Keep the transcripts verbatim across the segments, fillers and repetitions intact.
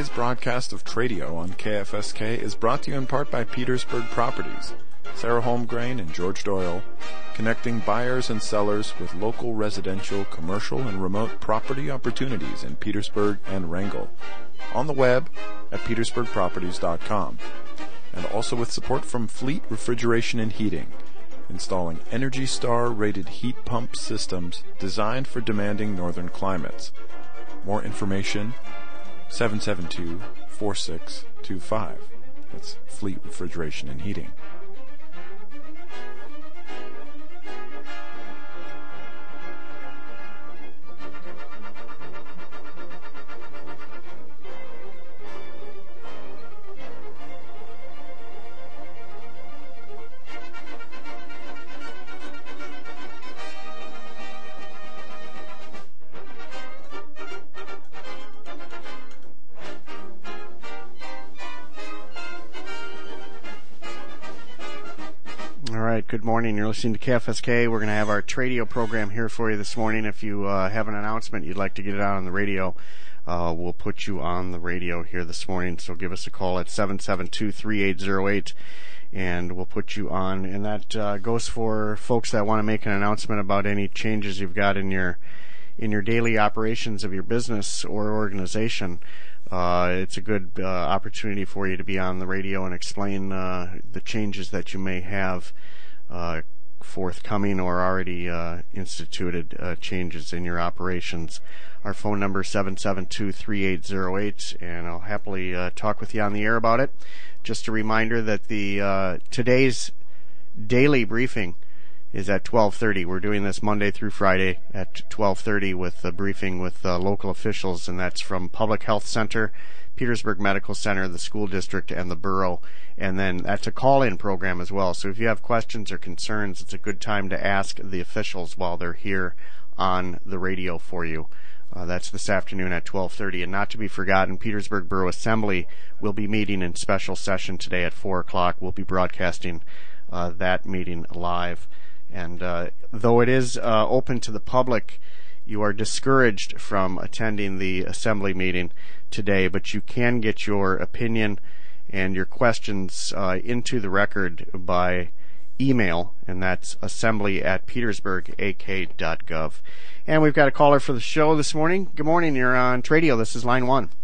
Today's broadcast of Tradio on K F S K is brought to you in part by Petersburg Properties, Sarah Holmgrain and George Doyle, connecting buyers and sellers with local residential, commercial, and remote property opportunities in Petersburg and Wrangell. On the web at petersburg properties dot com. And also with support from Fleet Refrigeration and Heating, installing Energy Star rated heat pump systems designed for demanding northern climates. More information, seven seven two, four six two five. That's Fleet Refrigeration and Heating. Good morning. You're listening to K F S K. We're going to have our Tradio program here for you this morning. If you uh, have an announcement you'd like to get it out on the radio, uh, we'll put you on the radio here this morning. So give us a call at seven seven two, three eight zero eight, and we'll put you on. And that uh, goes for folks that want to make an announcement about any changes you've got in your in your daily operations of your business or organization. Uh, it's a good uh, opportunity for you to be on the radio and explain uh, the changes that you may have Uh, forthcoming or already uh, instituted uh, changes in your operations. Our phone number is seven seven two, three eight zero eight, and I'll happily uh, talk with you on the air about it. Just a reminder that the uh, today's daily briefing is at twelve thirty. We're doing this Monday through Friday at twelve thirty with a briefing with uh, local officials, and that's from Public Health Center, Petersburg Medical Center, the school district, and the borough. And then that's a call-in program as well. So if you have questions or concerns, it's a good time to ask the officials while they're here on the radio for you. Uh, that's this afternoon at twelve thirty. And not to be forgotten, Petersburg Borough Assembly will be meeting in special session today at four o'clock. We'll be broadcasting uh, that meeting live. And uh, though it is uh, open to the public, you are discouraged from attending the assembly meeting today, but you can get your opinion and your questions uh, into the record by email, and that's assembly at petersburg a k dot gov. And we've got a caller for the show this morning. Good morning, you're on Tradio. This is line one.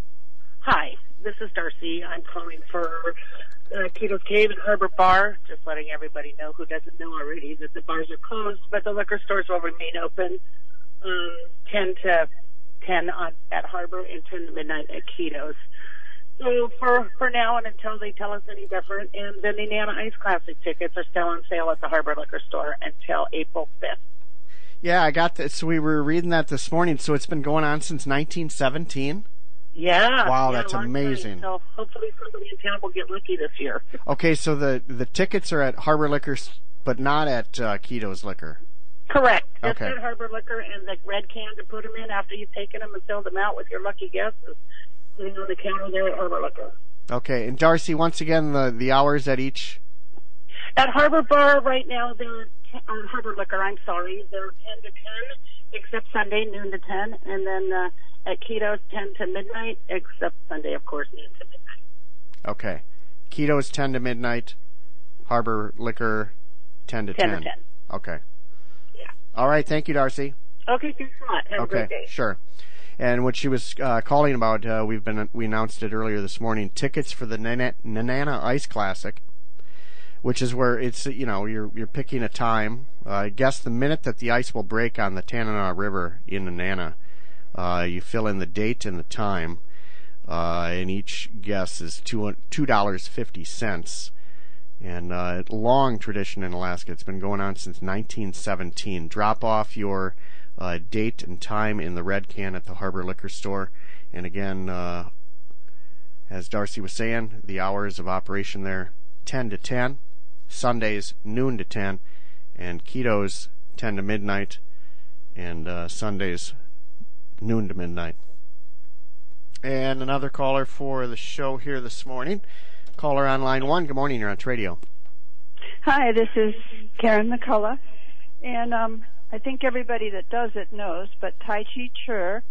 Hi, this is Darcy. I'm calling for uh, Keto's Cave and Harbor Bar, just letting everybody know who doesn't know already that the bars are closed, but the liquor stores will remain open um, ten to ten on, at Harbor and ten to midnight at Keto's. So for, for now and until they tell us any different, and the Nenana Ice Classic tickets are still on sale at the Harbor Liquor Store until April fifth. Yeah, I got this. So we were reading that this morning. So it's been going on since nineteen seventeen? Yeah. Wow, yeah, that's amazing. Time. So hopefully somebody in town will get lucky this year. Okay, so the, the tickets are at Harbor Liquor, but not at uh, Keto's Liquor. Correct. Just okay. at Harbor Liquor, and the red can to put them in after you've taken them and filled them out with your lucky guesses. You know, the counter there at Harbor Liquor. Okay, and Darcy, once again, the, the hours at each? At Harbor Bar right now, they're t- on Harbor Liquor, I'm sorry, they're ten to ten, except Sunday, noon to ten, and then uh, at Keto's, ten to midnight, except Sunday, of course, noon to midnight. Okay. Keto's, ten to midnight, Harbor Liquor, ten to ten. ten to ten. Okay. Yeah. All right, thank you, Darcy. Okay, thanks a lot. Have okay, a great day. Sure. And what she was uh, calling about, uh, we've been we announced it earlier this morning. Tickets for the Nenana Ice Classic, which is where it's you know you're you're picking a time. Uh, I guess the minute that the ice will break on the Tanana River in Nenana, uh, you fill in the date and the time, uh, and each guess is two two dollars fifty cents. And uh, long tradition in Alaska. It's been going on since nineteen seventeen. Drop off your Uh, date and time in the red can at the Harbor Liquor Store. And again, uh, as Darcy was saying, the hours of operation there, ten to ten, Sundays noon to ten, and Keto's ten to midnight, and uh, Sundays noon to midnight. And another caller for the show here this morning. Caller on line one. Good morning, you're on Tradio. Hi, this is Karen McCullough, and um I think everybody that does it knows, but Tai Chi Chur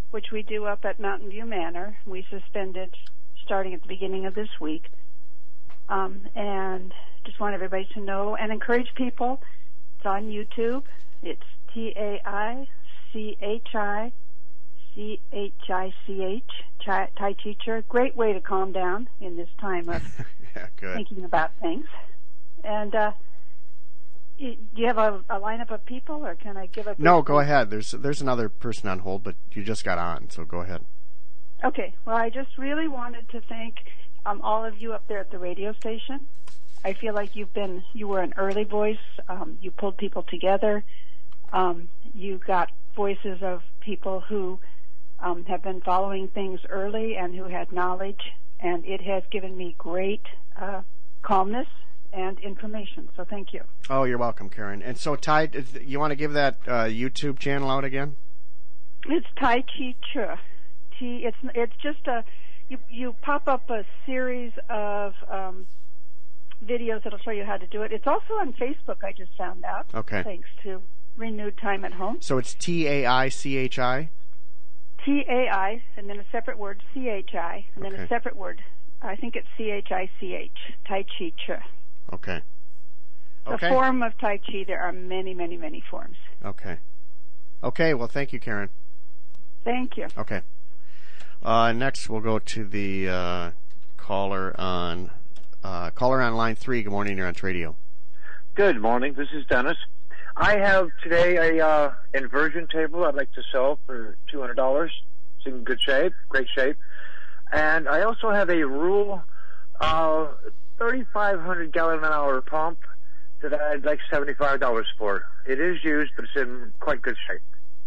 which we do up at Mountain View Manor. We suspended starting at the beginning of this week. Um, and just want everybody to know and encourage people. It's on YouTube. It's T A I C H I C H I C H, Tai Chi Chi. Great way to calm down in this time of yeah, good. thinking about things. And uh, do you have a, a lineup of people, or can I give a... No, go ahead. There's there's another person on hold, but you just got on, so go ahead. Okay. Well, I just really wanted to thank um, all of you up there at the radio station. I feel like you've been, you were an early voice. Um, you pulled people together. Um, you got voices of people who um, have been following things early and who had knowledge, and it has given me great uh, calmness and information. So thank you. Oh, you're welcome, Karen. And so, Ty, you want to give that uh, YouTube channel out again? It's Tai Chi Chi. T. It's it's just a you you pop up a series of um, videos that'll show you how to do it. It's also on Facebook. I just found out. Okay. Thanks to Renewed Time at Home. So it's T A I C H I. T A I, and then a separate word C H I, and then Okay. a separate word. I think it's C H I C H. Tai Chi Chi. Okay. The Okay. form of Tai Chi. There are many, many, many forms. Okay. Okay. Well, thank you, Karen. Thank you. Okay. Uh, next, we'll go to the uh, caller on uh, caller on line three. Good morning. You're on Radio. Good morning. This is Dennis. I have today a uh, inversion table I'd like to sell for two hundred dollars. It's in good shape, great shape. And I also have a Rule uh, thirty-five hundred gallon an hour pump that I'd like seventy-five dollars for. It is used, but it's in quite good shape.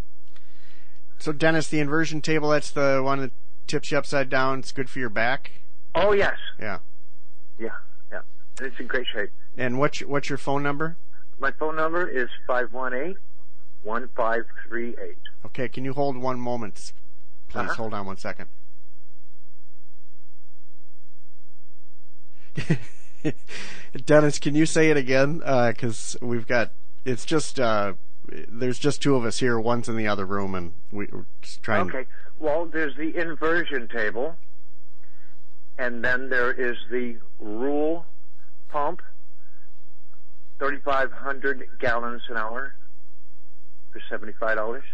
So, Dennis, the inversion table, that's the one that tips you upside down. It's good for your back. Oh, yes. Yeah. Yeah, yeah. And it's in great shape. And what's your, what's your phone number? My phone number is five one eight, one five three eight. Okay, can you hold one moment, please? Uh-huh. Hold on one second. Dennis, can you say it again? Because uh, we've got, it's just, uh, there's just two of us here. One's in the other room, and we, we're just trying. Okay. Well, there's the inversion table, and then there is the Rule pump, thirty-five hundred gallons an hour for seventy-five dollars.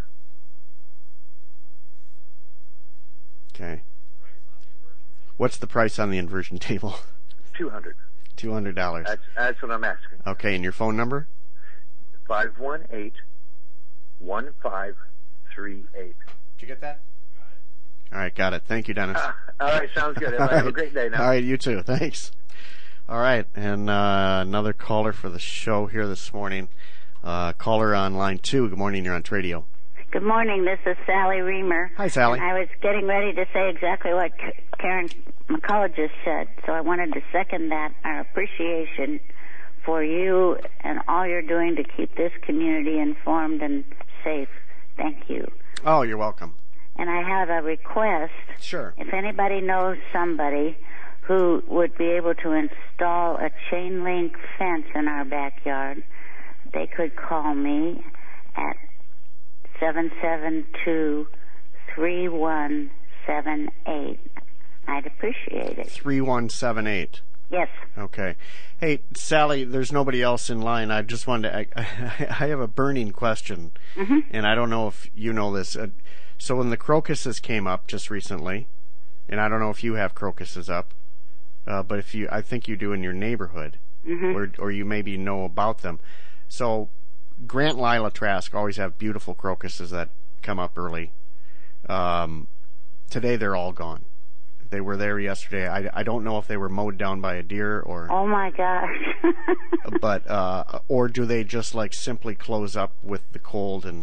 Okay. What's the price on the inversion table? two hundred dollars. two hundred dollars. That's, that's what I'm asking. Okay, and your phone number? five one eight, one five three eight. Did you get that? All right, got it. Thank you, Dennis. Ah, all right, sounds good. All Have right. a great day now. All right, you too. Thanks. All right, and uh, another caller for the show here this morning. Uh, caller on line two. Good morning. You're on Radio. Good morning. This is Sally Reamer. Hi, Sally. And I was getting ready to say exactly what K- Karen McCullough just said, so I wanted to second that. Our appreciation for you and all you're doing to keep this community informed and safe. Thank you. Oh, you're welcome. And I have a request. Sure. If anybody knows somebody who would be able to install a chain link fence in our backyard, they could call me at seven seven two, three one seven eight. I'd appreciate it. three one seven eight. Yes. Okay. Hey, Sally, there's nobody else in line. I just wanted to, I, I have a burning question, Mm-hmm. and I don't know if you know this. Uh, so when the crocuses came up just recently, and I don't know if you have crocuses up, uh, but if you, I think you do in your neighborhood, Mm-hmm. or or you maybe know about them. So Grant and Lila Trask always have beautiful crocuses that come up early. Um, today they're all gone. They were there yesterday. I, I don't know if they were mowed down by a deer or, Oh my gosh. but uh, or do they just like simply close up with the cold and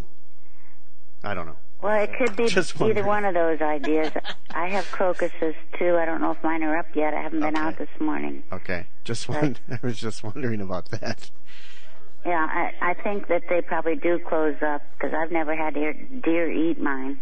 I don't know. Well, it could be Just either wondering. one of those ideas. I have crocuses too. I don't know if mine are up yet. I haven't been Okay. out this morning. Okay, just Right. one, I was just wondering about that. Yeah, I, I think that they probably do close up because I've never had deer, deer eat mine.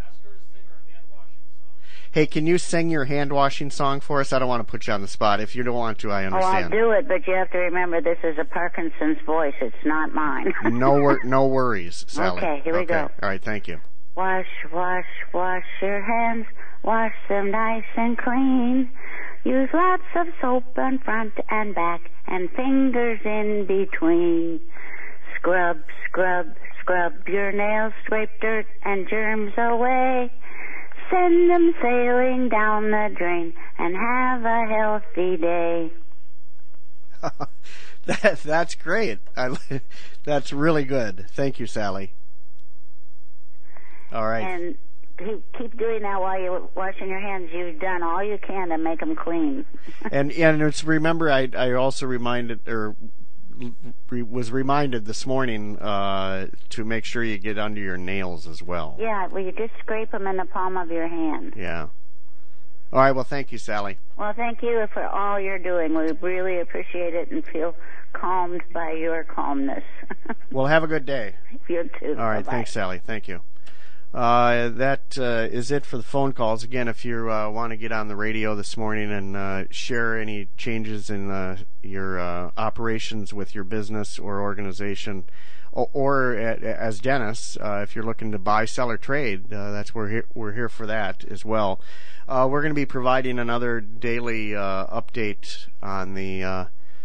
Hey, can you sing your hand washing song for us? I don't want to put you on the spot. If you don't want to, I Oh, I'll understand. do it, but you have to remember this is a Parkinson's voice. It's not mine. No wor- no worries, Sally. Okay, here we go. All right, thank you. Wash, wash, wash your hands. Wash them nice and clean. Use lots of soap in front and back and fingers in between. Scrub, scrub, scrub your nails. Scrape dirt and germs away. Send them sailing down the drain and have a healthy day. that, that's great. I, that's really good. Thank you, Sally. All right. And keep doing that while you're washing your hands. You've done all you can to make them clean. and and it's, remember, I I also reminded or re, was reminded this morning uh, to make sure you get under your nails as well. Yeah, well, you just scrape them in the palm of your hand. Yeah. All right. Well, thank you, Sally. Well, thank you for all you're doing. We really appreciate it and feel calmed by your calmness. Well, have a good day. You too. All right. Bye-bye. Thanks, Sally. Thank you. Uh, that uh, is it for the phone calls. Again, if you uh, want to get on the radio this morning and uh, share any changes in uh, your uh, operations with your business or organization, or, or uh, as Dennis, uh, if you're looking to buy, sell, or trade, uh, that's we're here. We're here for that as well. Uh, we're going to be providing another daily uh, update on the uh,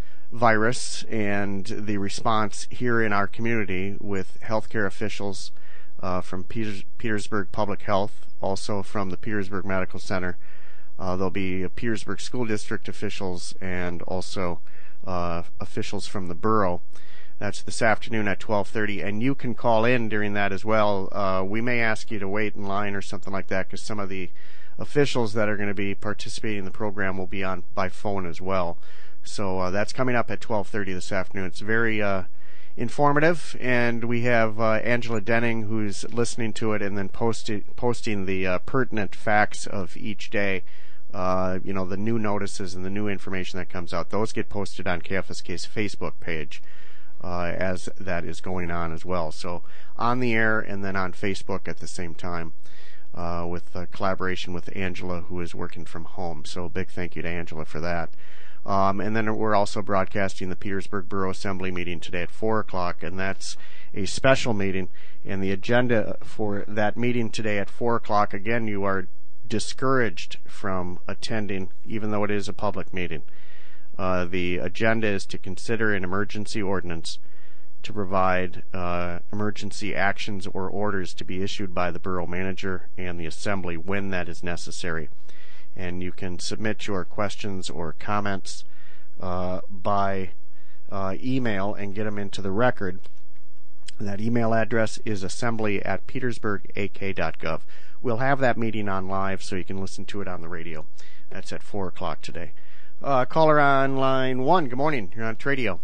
virus and the response here in our community with healthcare officials. Uh, from Peters, Petersburg Public Health, also from the Petersburg Medical Center. Uh, there'll be Petersburg School District officials and also uh, officials from the borough. That's this afternoon at twelve thirty, and you can call in during that as well. Uh, we may ask you to wait in line or something like that because some of the officials that are going to be participating in the program will be on by phone as well. So uh, that's coming up at twelve thirty this afternoon. It's very uh, informative, and we have uh, Angela Denning who's listening to it and then posting posting the uh, pertinent facts of each day. Uh, you know, the new notices and the new information that comes out. Those get posted on K F S K's Facebook page uh, as that is going on as well. So on the air and then on Facebook at the same time uh, with uh, collaboration with Angela, who is working from home. So a big thank you to Angela for that. Um, and then we're also broadcasting the Petersburg Borough Assembly meeting today at four o'clock, and that's a special meeting. And the agenda for that meeting today at four o'clock, again, you are discouraged from attending, even though it is a public meeting. Uh, the agenda is to consider an emergency ordinance to provide uh, emergency actions or orders to be issued by the borough manager and the assembly when that is necessary. And you can submit your questions or comments uh, by uh, email and get them into the record. That email address is assembly at petersburg a k dot gov. We'll have that meeting on live so you can listen to it on the radio. That's at four o'clock today. Uh, caller on line one. Good morning. You're on Tradio.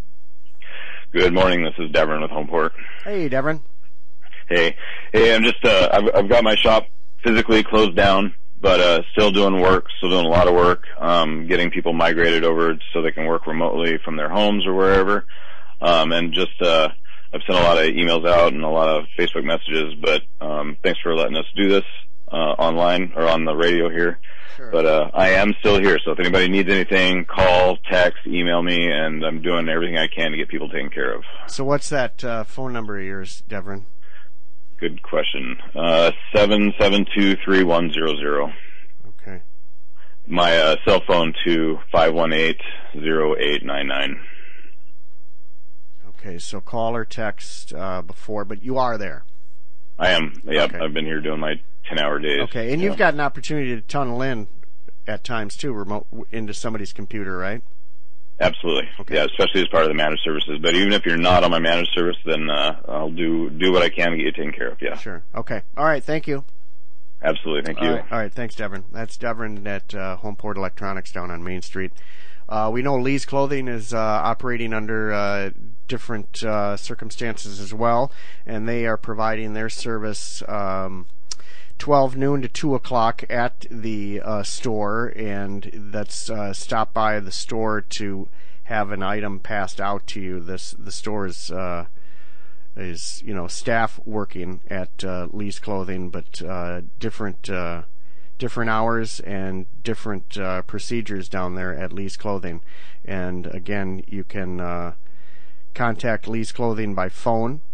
Good morning. This is Devin with Homeport. Hey, Devin. Hey. Hey, I'm just, uh, I've, I've got my shop physically closed down, but uh, still doing work, still doing a lot of work, um, getting people migrated over so they can work remotely from their homes or wherever. Um, and just, uh, I've sent a lot of emails out and a lot of Facebook messages, but um, thanks for letting us do this uh, online or on the radio here. Sure. But uh, I am still here, so if anybody needs anything, call, text, email me, and I'm doing everything I can to get people taken care of. So what's that uh, phone number of yours, Devin? Good question. Uh, seven seven two three one zero zero. Okay. My uh, cell phone to five one eight zero eight nine nine. Okay, so call or text uh, before, but you are there. I am. Yep, Okay. I've been here doing my ten-hour days. Okay, and so. you've got an opportunity to tunnel in at times too, remote into somebody's computer, right? Absolutely. Okay. Yeah, especially as part of the managed services. But even if you're not on my managed service, then uh, I'll do do what I can to get you taken care of. Yeah. Sure. Okay. All right. Thank you. Absolutely. Thank you. All right. All right. Thanks, Devin. That's Devin at uh, Homeport Electronics down on Main Street. Uh, we know Lee's Clothing is uh, operating under uh, different uh, circumstances as well, and they are providing their service um, twelve noon to two o'clock at the uh, store, and that's uh, stop by the store to have an item passed out to you. This the store is uh, is you know staff working at uh, Lee's Clothing, but uh, different. Uh, different hours and different uh, procedures down there at Lee's Clothing. And again, you can uh, contact Lee's Clothing by phone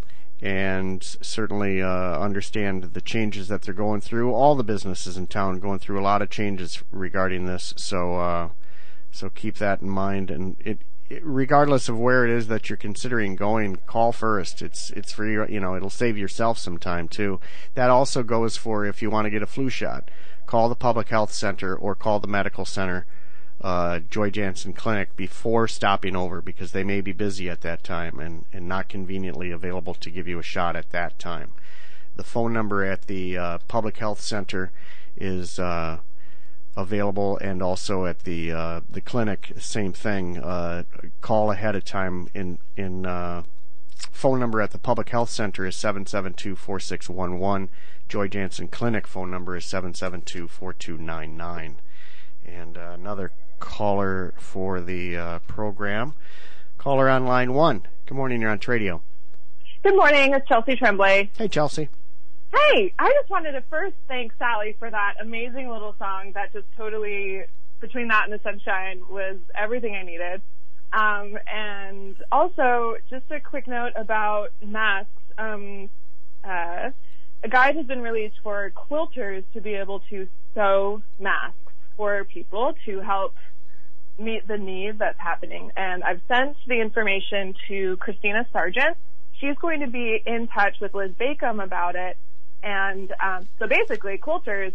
and certainly uh, understand the changes that they're going through. All the businesses in town going through a lot of changes regarding this, so uh, so keep that in mind. And it, it, regardless of where it is that you're considering going, call first. It's it's for your, you know, it'll save yourself some time too. That also goes for if you want to get a flu shot. Call the public health center or call the medical center, uh, Joy Jansen Clinic, before stopping over, because they may be busy at that time and, and not conveniently available to give you a shot at that time. The phone number at the uh, public health center is uh, available, and also at the uh, the clinic, same thing. Uh, call ahead of time. In in uh, phone number at the public health center is seven seven two, four six one one. Joy Jansen Clinic phone number is seven seven two, four two nine nine. And uh, another caller for the uh, program. Caller on line one. Good morning, you're on Tradio. Good morning, it's Chelsea Tremblay. Hey, Chelsea. Hey, I just wanted to first thank Sally for that amazing little song that just totally, between that and the sunshine, was everything I needed. Um, and also, just a quick note about masks. Um, uh, a guide has been released for quilters to be able to sew masks for people to help meet the need that's happening. And I've sent the information to Christina Sargent. She's going to be in touch with Liz Bacom about it. And um, so basically, quilters,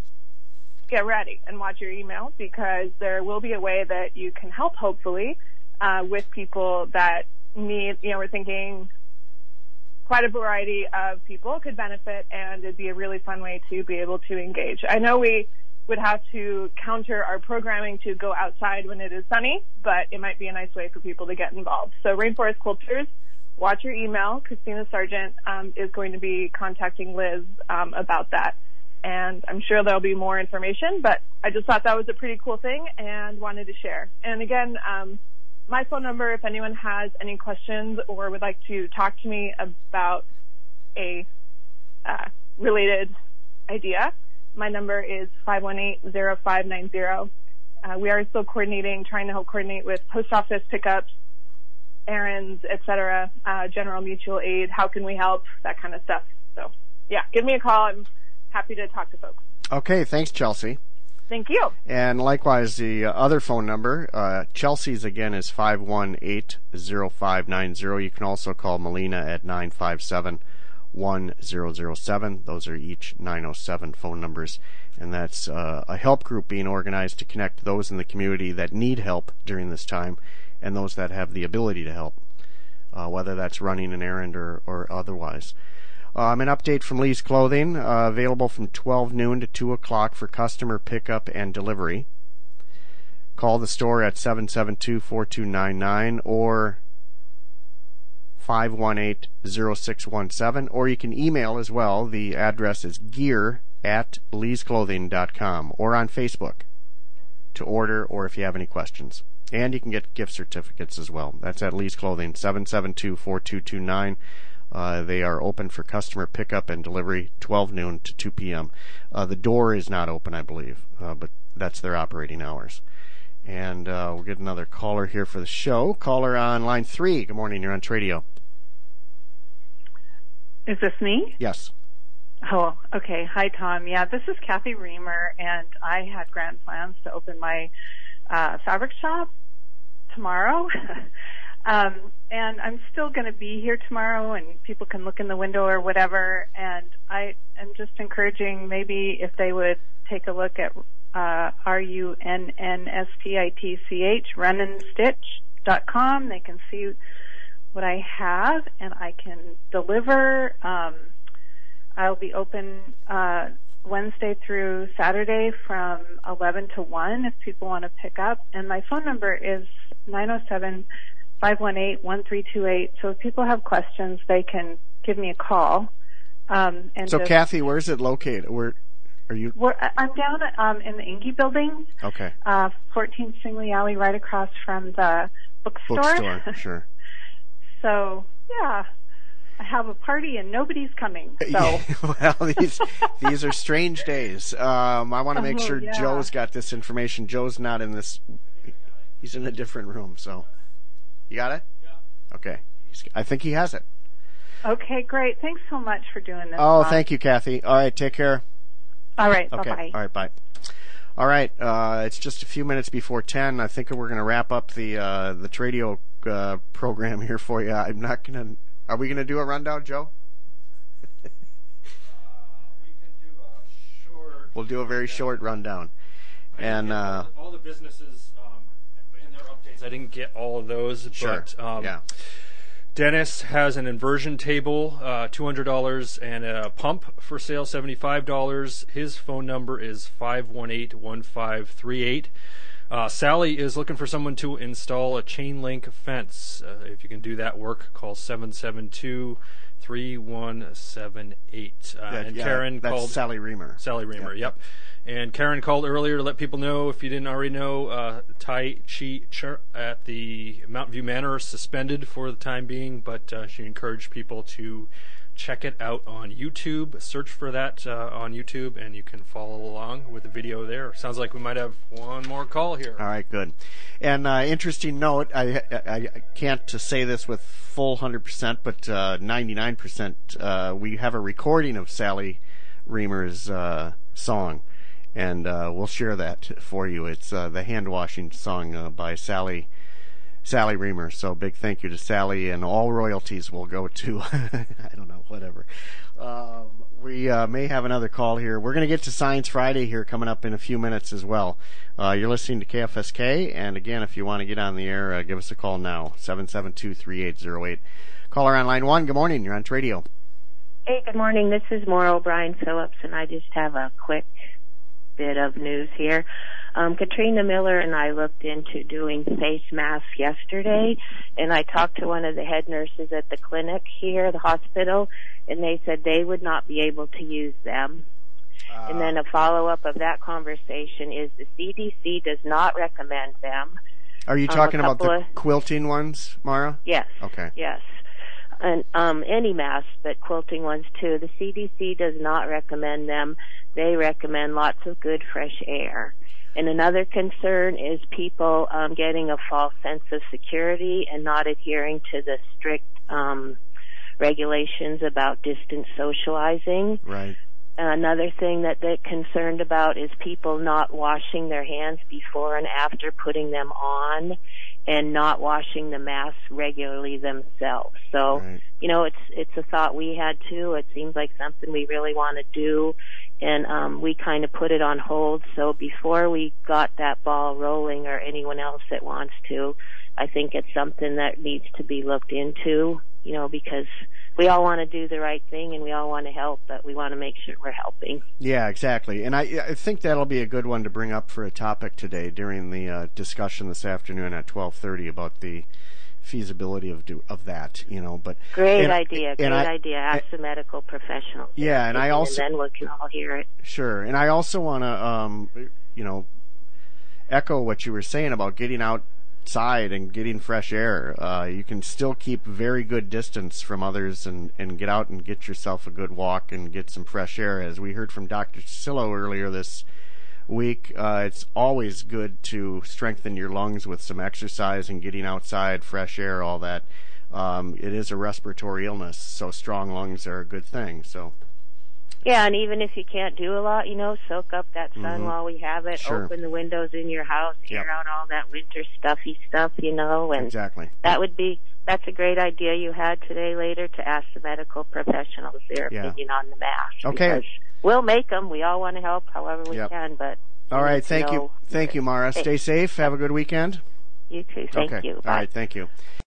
get ready and watch your email, because there will be a way that you can help, hopefully, uh, with people that need, you know, we're thinking quite a variety of people could benefit, and it'd be a really fun way to be able to engage. I know we would have to counter our programming to go outside when it is sunny, but it might be a nice way for people to get involved. So Rainforest Quilters, watch your email. Christina Sargent um, is going to be contacting Liz um, about that, and I'm sure there'll be more information, but I just thought that was a pretty cool thing and wanted to share. And again, um, my phone number, if anyone has any questions or would like to talk to me about a uh, related idea, my number is five one eight, zero five nine zero. Uh, we are still coordinating, trying to help coordinate with post office pickups, errands, et cetera, uh, general mutual aid, how can we help, that kind of stuff. So, yeah, give me a call. I'm happy to talk to folks. Okay, thanks, Chelsea. Thank you. And likewise, the uh, other phone number, uh, Chelsea's again, is five one eight, zero five nine zero. You can also call Melina at nine five seven, one zero zero seven. Those are each nine oh seven phone numbers. And that's uh, a help group being organized to connect those in the community that need help during this time and those that have the ability to help, uh, whether that's running an errand or, or otherwise. Um, an update from Lee's Clothing, uh, available from twelve noon to two o'clock for customer pickup and delivery. Call the store at seven seven two, four two nine nine or five one eight, zero six one seven, or you can email as well. The address is gear at lees clothing dot com, or on Facebook to order, or if you have any questions. And you can get gift certificates as well. That's at Lee's Clothing, seven seven two, four two two nine. Uh, they are open for customer pickup and delivery, twelve noon to two p.m. Uh, the door is not open, I believe, uh, but that's their operating hours. And uh, we'll get another caller here for the show. Caller on line three. Good morning. You're on Tradio. Is this me? Yes. Oh, okay. Hi, Tom. Yeah, this is Kathy Reamer, and I had grand plans to open my uh, fabric shop tomorrow. um, and I'm still going to be here tomorrow, and people can look in the window or whatever. And I am just encouraging maybe if they would take a look at uh, R U N N S T I T C H, runnin stitch dot com. They can see what I have, and I can deliver. Um, I'll be open uh, Wednesday through Saturday from eleven to one if people want to pick up. And my phone number is nine oh seven, five one eight, one three two eight. So if people have questions, they can give me a call. Um, and so, just, Kathy, where is it located? Where are you? We're, I'm down um, in the Ingy building. Okay. Uh, fourteen Stingley Alley, right across from the bookstore. Bookstore, sure. So, yeah. I have a party and nobody's coming. So. Well, these these are strange days. Um, I want to make oh, sure yeah. Joe's got this information. Joe's not in this. He's in a different room. So, you got it? Yeah. Okay. He's, I think he has it. Okay, great. Thanks so much for doing this. Oh, Bob. thank you, Kathy. All right, take care. All right, Okay. bye-bye. All right, bye. All right, uh, it's just a few minutes before ten. I think we're going to wrap up the uh, the Tradio uh, program here for you. I'm not going to. Are we going to do a rundown, Joe? Uh, we can do a short. We'll do a very short rundown. And uh, all, all the businesses um, and their updates. I didn't get all of those, Sure. but um, yeah. Dennis has an inversion table, uh, two hundred dollars, and a pump for sale, seventy-five dollars. His phone number is five one eight, one five three eight. Uh, Sally is looking for someone to install a chain link fence. Uh, if you can do that work, call seven seven two, three one seven eight. Uh, That- and yeah, Karen that's called Sally Reamer. Sally Reamer, Yep. yep. And Karen called earlier to let people know, if you didn't already know, uh, Tai Chi Chur at the Mountain View Manor is suspended for the time being, but uh, she encouraged people to check it out on YouTube. Search for that uh, on YouTube, and you can follow along with the video there. Sounds like we might have one more call here. All right, good. And uh, interesting note, I, I, I can't say this with full one hundred percent, but uh, ninety-nine percent, uh, we have a recording of Sally Reamer's uh, song, and uh, we'll share that for you. It's uh, the hand-washing song uh, by Sally Sally Reamer. So big thank you to Sally, and all royalties will go to, I don't know, whatever. Um, we uh, may have another call here. We're going to get to Science Friday here coming up in a few minutes as well. Uh, you're listening to K F S K, and again, if you want to get on the air, uh, give us a call now, seven seven two, three eight zero eight. Caller on line one, good morning, you're on Tradio. Hey, good morning. This is Maura O'Brien Phillips, and I just have a quick bit of news here. Um, Katrina Miller and I looked into doing face masks yesterday, and I talked to one of the head nurses at the clinic here, the hospital, and they said they would not be able to use them. Uh, and then a follow-up of that conversation is the C D C does not recommend them. Are you Um, talking a about the couple of- quilting ones, Mara? Yes. Okay. Yes. And um, any masks, but quilting ones too. The C D C does not recommend them. They recommend lots of good fresh air. And another concern is people um, getting a false sense of security and not adhering to the strict um, regulations about distance socializing. Right. Another thing that they're concerned about is people not washing their hands before and after putting them on, and not washing the masks regularly themselves. So, right. you know, it's it's a thought we had too. It seems like something we really want to do, and um, we kind of put it on hold. So before we got that ball rolling, or anyone else that wants to, I think it's something that needs to be looked into, you know, because we all want to do the right thing and we all want to help, but we want to make sure we're helping. Yeah, exactly. And I, I think that'll be a good one to bring up for a topic today during the uh, discussion this afternoon at twelve thirty about the feasibility of do, of that, you know. But Great and, idea, great and I, idea. Ask the medical professionals. Yeah, and I also... And then we can all hear it. Sure. And I also want to, um, you know, echo what you were saying about getting out outside and getting fresh air. Uh, you can still keep very good distance from others and, and get out and get yourself a good walk and get some fresh air. As we heard from Doctor Cillo earlier this week, uh, it's always good to strengthen your lungs with some exercise and getting outside, fresh air, all that. Um, it is a respiratory illness, so strong lungs are a good thing. So. Yeah, and even if you can't do a lot, you know, soak up that sun mm-hmm. while we have it. Sure. Open the windows in your house, air yep. out all that winter stuffy stuff, you know. And exactly. That would be, that's a great idea you had today later to ask the medical professionals their yeah. opinion on the mask. Okay. Because we'll make them. We all want to help however we yep. can, but. All right, thank you. Thank you, Mara. Stay safe. Have a good weekend. You too. Thank okay. you. Bye. All right, thank you.